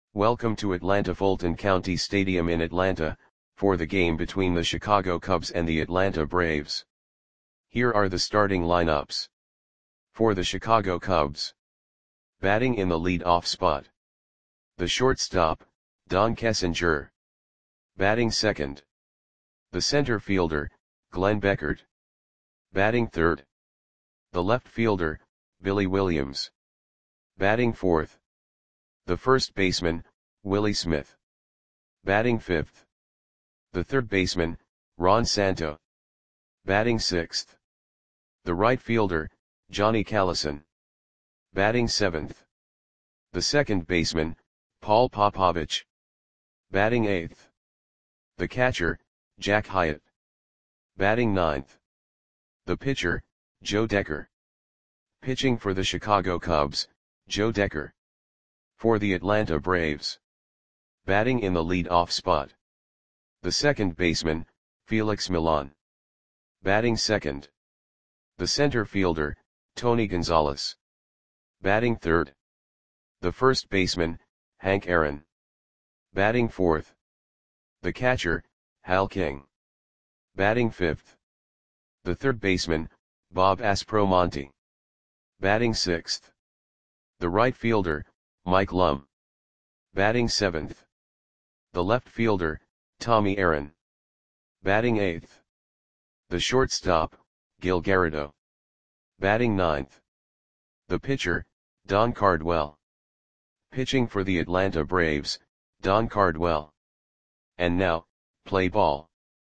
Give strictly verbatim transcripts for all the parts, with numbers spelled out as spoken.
Welcome to Atlanta Fulton County Stadium in Atlanta, for the game between the Chicago Cubs and the Atlanta Braves. Here are the starting lineups. For the Chicago Cubs. Batting in the lead-off spot. The shortstop, Don Kessinger. Batting second. The center fielder, Glenn Beckert. Batting third. The left fielder, Billy Williams. Batting fourth. The first baseman, Willie Smith. Batting fifth. The third baseman, Ron Santo. Batting sixth. The right fielder, Johnny Callison. Batting seventh. The second baseman, Paul Popovich. Batting eighth. The catcher, Jack Hyatt. Batting ninth. The pitcher, Joe Decker. Pitching for the Chicago Cubs, Joe Decker. For the Atlanta Braves. Batting in the lead-off spot. The second baseman, Felix Millan. Batting second. The center fielder, Tony Gonzalez. Batting third. The first baseman, Hank Aaron. Batting fourth. The catcher, Hal King. Batting fifth. The third baseman, Bob Aspromonte. Batting sixth. The right fielder, Mike Lum. Batting seventh. The left fielder, Tommy Aaron. Batting eighth. The shortstop, Gil Garrido. Batting ninth. The pitcher, Don Cardwell. Pitching for the Atlanta Braves, Don Cardwell. And now, play ball.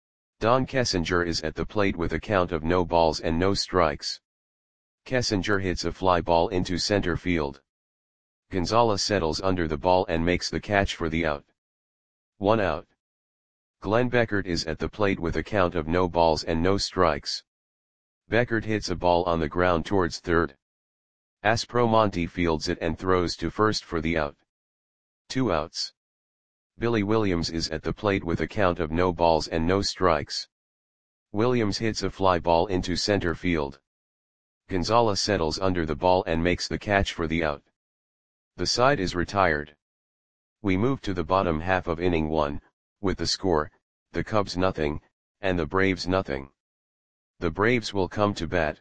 Don Kessinger is at the plate with a count of no balls and no strikes. Kessinger hits a fly ball into center field. Gonzalez settles under the ball and makes the catch for the out. One out. Glenn Beckert is at the plate with a count of no balls and no strikes. Beckert hits a ball on the ground towards third. Aspromonte fields it and throws to first for the out. Two outs. Billy Williams is at the plate with a count of no balls and no strikes. Williams hits a fly ball into center field. Gonzalez settles under the ball and makes the catch for the out. The side is retired. We move to the bottom half of inning one, with the score, the Cubs nothing, and the Braves nothing. The Braves will come to bat.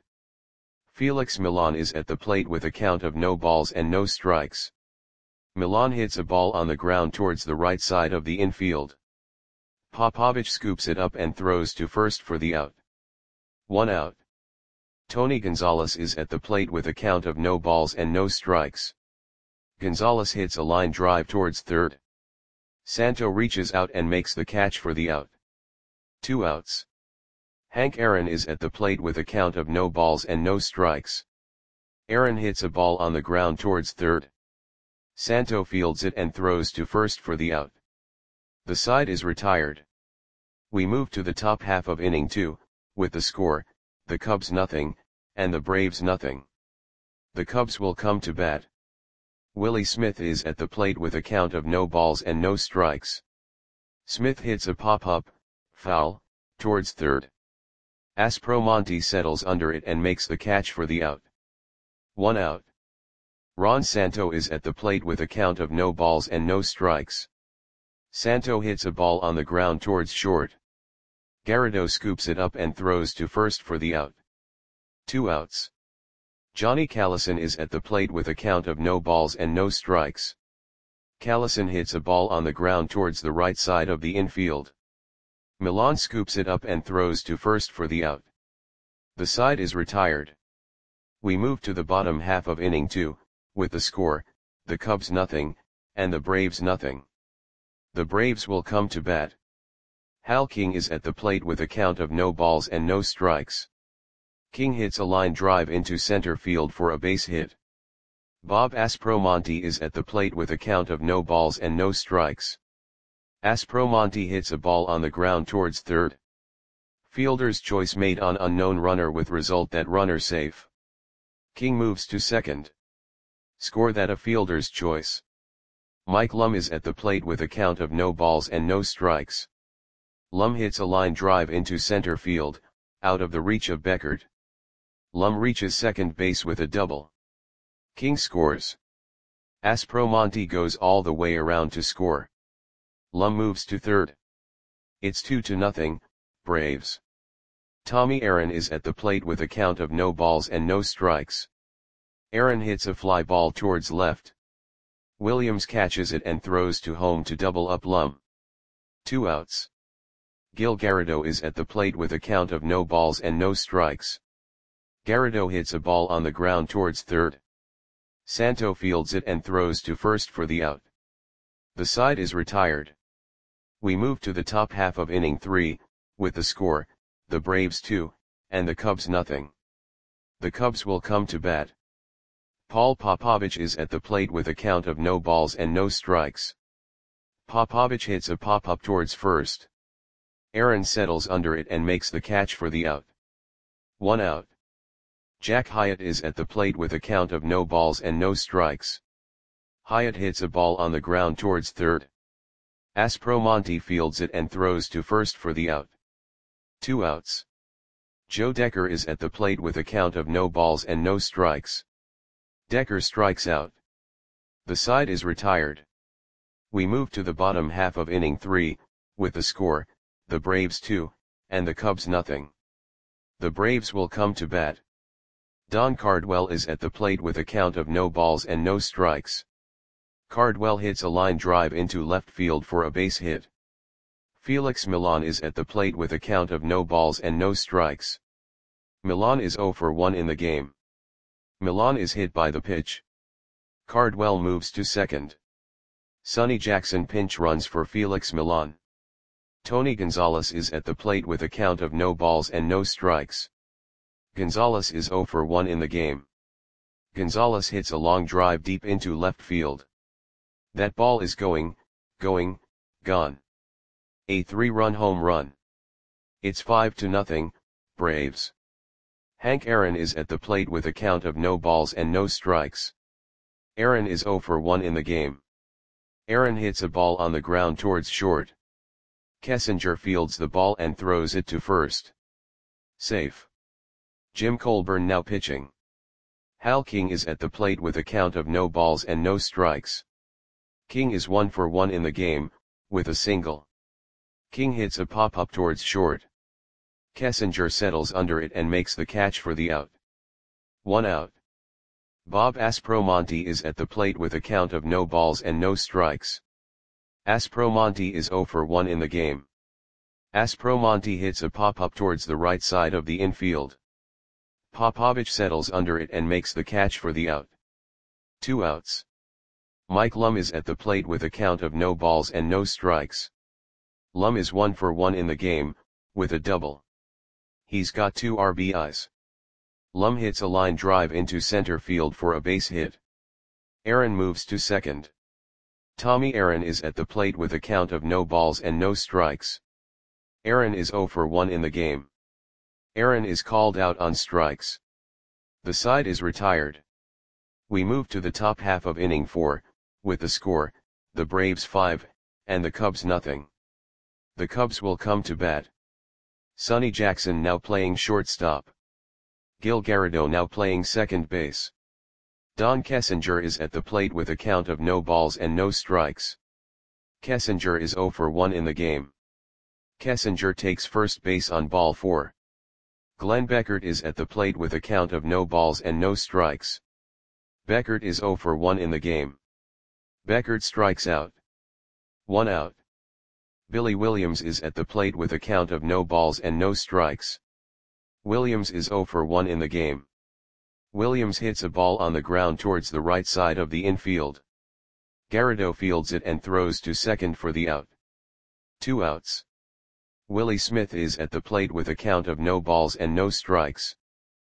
Felix Millan is at the plate with a count of no balls and no strikes. Millan hits a ball on the ground towards the right side of the infield. Popovich scoops it up and throws to first for the out. One out. Tony Gonzalez is at the plate with a count of no balls and no strikes. Gonzalez hits a line drive towards third. Santo reaches out and makes the catch for the out. Two outs. Hank Aaron is at the plate with a count of no balls and no strikes. Aaron hits a ball on the ground towards third. Santo fields it and throws to first for the out. The side is retired. We move to the top half of inning two, with the score, the Cubs nothing, and the Braves nothing. The Cubs will come to bat. Willie Smith is at the plate with a count of no balls and no strikes. Smith hits a pop-up, foul, towards third. Aspromonte settles under it and makes the catch for the out. One out. Ron Santo is at the plate with a count of no balls and no strikes. Santo hits a ball on the ground towards short. Garrido scoops it up and throws to first for the out. Two outs. Johnny Callison is at the plate with a count of no balls and no strikes. Callison hits a ball on the ground towards the right side of the infield. Millan scoops it up and throws to first for the out. The side is retired. We move to the bottom half of inning two, with the score, the Cubs nothing, and the Braves nothing. The Braves will come to bat. Hal King is at the plate with a count of no balls and no strikes. King hits a line drive into center field for a base hit. Bob Aspromonte is at the plate with a count of no balls and no strikes. Aspromonte hits a ball on the ground towards third. Fielder's choice made on unknown runner with result that runner safe. King moves to second. Score that a fielder's choice. Mike Lum is at the plate with a count of no balls and no strikes. Lum hits a line drive into center field, out of the reach of Beckert. Lum reaches second base with a double. King scores. Aspromonte goes all the way around to score. Lum moves to third. It's two to nothing, Braves. Tommy Aaron is at the plate with a count of no balls and no strikes. Aaron hits a fly ball towards left. Williams catches it and throws to home to double up Lum. Two outs. Gil Garrido is at the plate with a count of no balls and no strikes. Garrido hits a ball on the ground towards third. Santo fields it and throws to first for the out. The side is retired. We move to the top half of inning three, with the score, the Braves two, and the Cubs nothing. The Cubs will come to bat. Paul Popovich is at the plate with a count of no balls and no strikes. Popovich hits a pop-up towards first. Aaron settles under it and makes the catch for the out. One out. Jack Hyatt is at the plate with a count of no balls and no strikes. Hyatt hits a ball on the ground towards third. Aspromonte fields it and throws to first for the out. Two outs. Joe Decker is at the plate with a count of no balls and no strikes. Decker strikes out. The side is retired. We move to the bottom half of inning three, with the score, the Braves two, and the Cubs nothing. The Braves will come to bat. Don Cardwell is at the plate with a count of no balls and no strikes. Cardwell hits a line drive into left field for a base hit. Felix Millan is at the plate with a count of no balls and no strikes. Millan is oh for one in the game. Millan is hit by the pitch. Cardwell moves to second. Sonny Jackson pinch runs for Felix Millan. Tony Gonzalez is at the plate with a count of no balls and no strikes. Gonzalez is oh for one in the game. Gonzalez hits a long drive deep into left field. That ball is going, going, gone. A three-run home run. It's five to nothing, Braves. Hank Aaron is at the plate with a count of no balls and no strikes. Aaron is oh for one in the game. Aaron hits a ball on the ground towards short. Kessinger fields the ball and throws it to first. Safe. Jim Colburn now pitching. Hal King is at the plate with a count of no balls and no strikes. King is one for one in the game, with a single. King hits a pop-up towards short. Kessinger settles under it and makes the catch for the out. One out. Bob Aspromonte is at the plate with a count of no balls and no strikes. Aspromonte is oh for one in the game. Aspromonte hits a pop-up towards the right side of the infield. Popovich settles under it and makes the catch for the out. Two outs. Mike Lum is at the plate with a count of no balls and no strikes. Lum is one for one in the game, with a double. He's got two R B Is. Lum hits a line drive into center field for a base hit. Aaron moves to second. Tommy Aaron is at the plate with a count of no balls and no strikes. Aaron is oh for one in the game. Aaron is called out on strikes. The side is retired. We move to the top half of inning four, with the score, the Braves five, and the Cubs nothing. The Cubs will come to bat. Sonny Jackson now playing shortstop. Gil Garrido now playing second base. Don Kessinger is at the plate with a count of no balls and no strikes. Kessinger is oh for one in the game. Kessinger takes first base on ball four. Glenn Beckert is at the plate with a count of no balls and no strikes. Beckert is oh for one in the game. Beckert strikes out. One out. Billy Williams is at the plate with a count of no balls and no strikes. Williams is oh for one in the game. Williams hits a ball on the ground towards the right side of the infield. Garrido fields it and throws to second for the out. Two outs. Willie Smith is at the plate with a count of no balls and no strikes.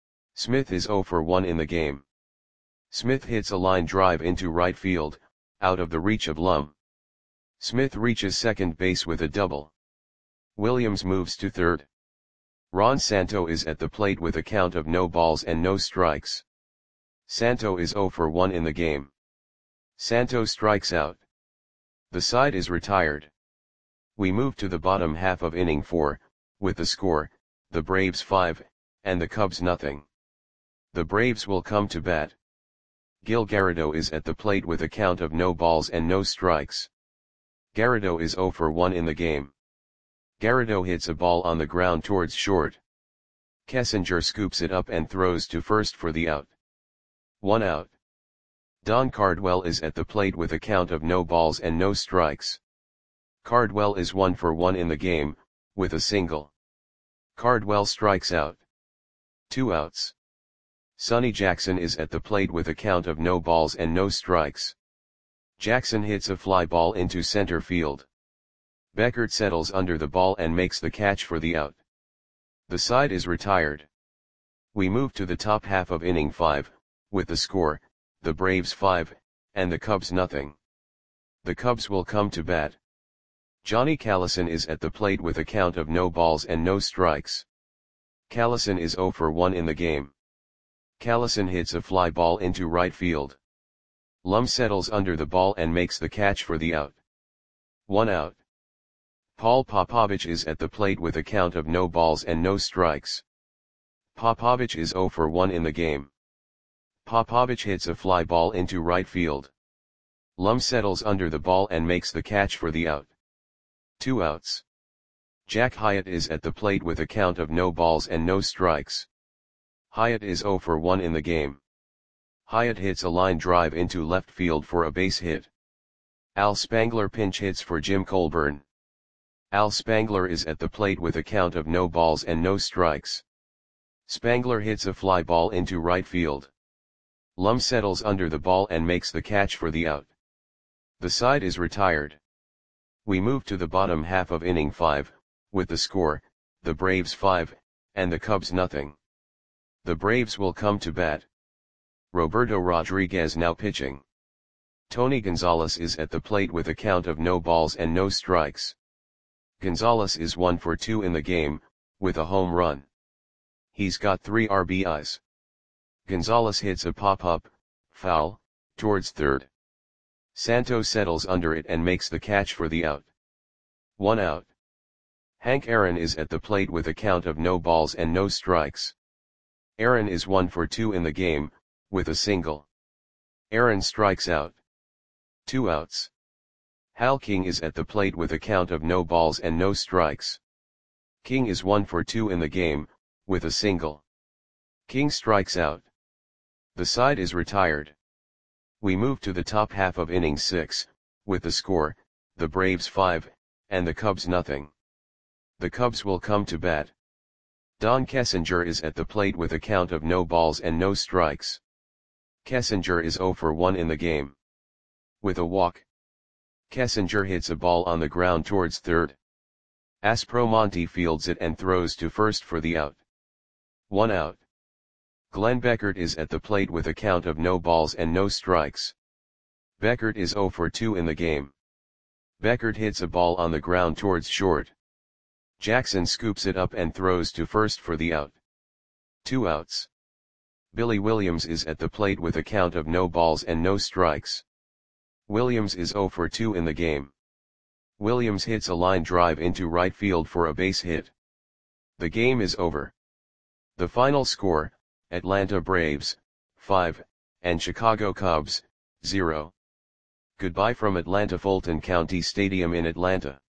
Smith is oh for one in the game. Smith hits a line drive into right field, out of the reach of Lum. Smith reaches second base with a double. Williams moves to third. Ron Santo is at the plate with a count of no balls and no strikes. Santo is oh for one in the game. Santo strikes out. The side is retired. We move to the bottom half of inning four, with the score, the Braves five, and the Cubs nothing. The Braves will come to bat. Gil Garrido is at the plate with a count of no balls and no strikes. Garrido is zero for one in the game. Garrido hits a ball on the ground towards short. Kessinger scoops it up and throws to first for the out. One out. Don Cardwell is at the plate with a count of no balls and no strikes. Cardwell is one for one in the game, with a single. Cardwell strikes out. Two outs. Sonny Jackson is at the plate with a count of no balls and no strikes. Jackson hits a fly ball into center field. Beckert settles under the ball and makes the catch for the out. The side is retired. We move to the top half of inning five, with the score, the Braves five, and the Cubs nothing. The Cubs will come to bat. Johnny Callison is at the plate with a count of no balls and no strikes. Callison is zero for one in the game. Callison hits a fly ball into right field. Lum settles under the ball and makes the catch for the out. One out. Paul Popovich is at the plate with a count of no balls and no strikes. Popovich is zero for one in the game. Popovich hits a fly ball into right field. Lum settles under the ball and makes the catch for the out. Two outs. Jack Hyatt is at the plate with a count of no balls and no strikes. Hyatt is zero for one in the game. Hyatt hits a line drive into left field for a base hit. Al Spangler pinch hits for Jim Colburn. Al Spangler is at the plate with a count of no balls and no strikes. Spangler hits a fly ball into right field. Lum settles under the ball and makes the catch for the out. The side is retired. We move to the bottom half of inning five, with the score, the Braves five, and the Cubs nothing. The Braves will come to bat. Roberto Rodriguez now pitching. Tony Gonzalez is at the plate with a count of no balls and no strikes. Gonzalez is one for two in the game, with a home run. He's got three R B Is. Gonzalez hits a pop-up, foul, towards third. Santos settles under it and makes the catch for the out. One out. Hank Aaron is at the plate with a count of no balls and no strikes. Aaron is one for two in the game, with a single. Aaron strikes out. Two outs. Hal King is at the plate with a count of no balls and no strikes. King is one for two in the game, with a single. King strikes out. The side is retired. We move to the top half of inning six, with the score, the Braves five, and the Cubs nothing. The Cubs will come to bat. Don Kessinger is at the plate with a count of no balls and no strikes. Kessinger is zero for one in the game. With a walk. Kessinger hits a ball on the ground towards third. Aspromonte fields it and throws to first for the out. One out. Glenn Beckert is at the plate with a count of no balls and no strikes. Beckert is zero for two in the game. Beckert hits a ball on the ground towards short. Jackson scoops it up and throws to first for the out. Two outs. Billy Williams is at the plate with a count of no balls and no strikes. Williams is zero for two in the game. Williams hits a line drive into right field for a base hit. The game is over. The final score, Atlanta Braves, five, and Chicago Cubs, zero. Goodbye from Atlanta Fulton County Stadium in Atlanta.